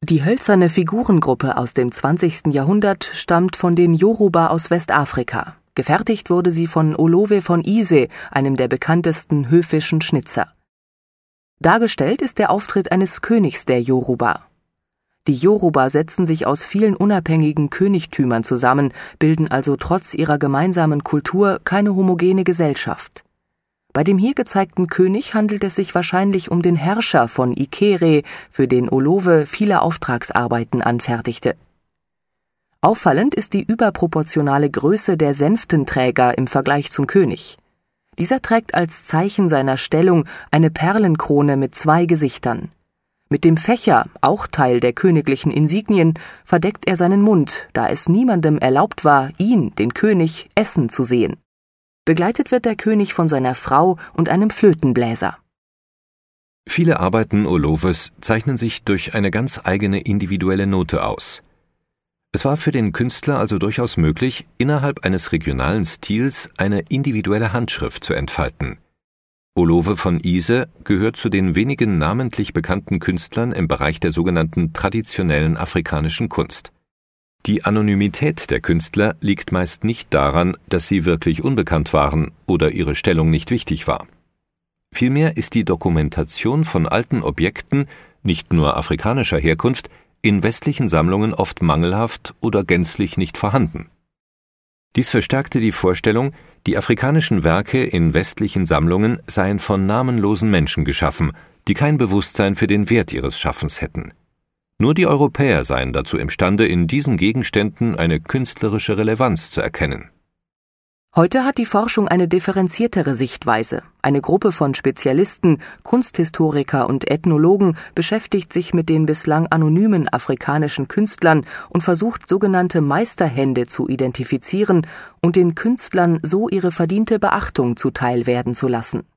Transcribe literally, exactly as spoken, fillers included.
Die hölzerne Figurengruppe aus dem zwanzigsten Jahrhundert stammt von den Yoruba aus Westafrika. Gefertigt wurde sie von Olove von Ise, einem der bekanntesten höfischen Schnitzer. Dargestellt ist der Auftritt eines Königs der Yoruba. Die Yoruba setzen sich aus vielen unabhängigen Königtümern zusammen, bilden also trotz ihrer gemeinsamen Kultur keine homogene Gesellschaft. Bei dem hier gezeigten König handelt es sich wahrscheinlich um den Herrscher von Ikere, für den Olove viele Auftragsarbeiten anfertigte. Auffallend ist die überproportionale Größe der Sänftenträger im Vergleich zum König. Dieser trägt als Zeichen seiner Stellung eine Perlenkrone mit zwei Gesichtern. Mit dem Fächer, auch Teil der königlichen Insignien, verdeckt er seinen Mund, da es niemandem erlaubt war, ihn, den König, essen zu sehen. Begleitet wird der König von seiner Frau und einem Flötenbläser. Viele Arbeiten Oloves zeichnen sich durch eine ganz eigene individuelle Note aus. Es war für den Künstler also durchaus möglich, innerhalb eines regionalen Stils eine individuelle Handschrift zu entfalten. Olove von Ise gehört zu den wenigen namentlich bekannten Künstlern im Bereich der sogenannten traditionellen afrikanischen Kunst. Die Anonymität der Künstler liegt meist nicht daran, dass sie wirklich unbekannt waren oder ihre Stellung nicht wichtig war. Vielmehr ist die Dokumentation von alten Objekten, nicht nur afrikanischer Herkunft, in westlichen Sammlungen oft mangelhaft oder gänzlich nicht vorhanden. Dies verstärkte die Vorstellung, die afrikanischen Werke in westlichen Sammlungen seien von namenlosen Menschen geschaffen, die kein Bewusstsein für den Wert ihres Schaffens hätten. Nur die Europäer seien dazu imstande, in diesen Gegenständen eine künstlerische Relevanz zu erkennen. Heute hat die Forschung eine differenziertere Sichtweise. Eine Gruppe von Spezialisten, Kunsthistoriker und Ethnologen beschäftigt sich mit den bislang anonymen afrikanischen Künstlern und versucht, sogenannte Meisterhände zu identifizieren und den Künstlern so ihre verdiente Beachtung zuteil werden zu lassen.